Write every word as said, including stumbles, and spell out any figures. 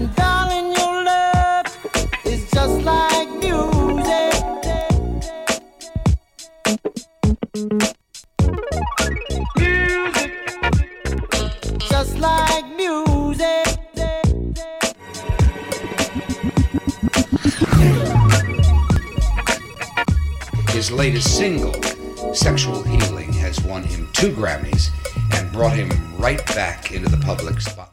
Darling, your love is just like music. Music, just like music. His latest single, Sexual Healing, has won him two Grammys and brought him right back into the public spotlight.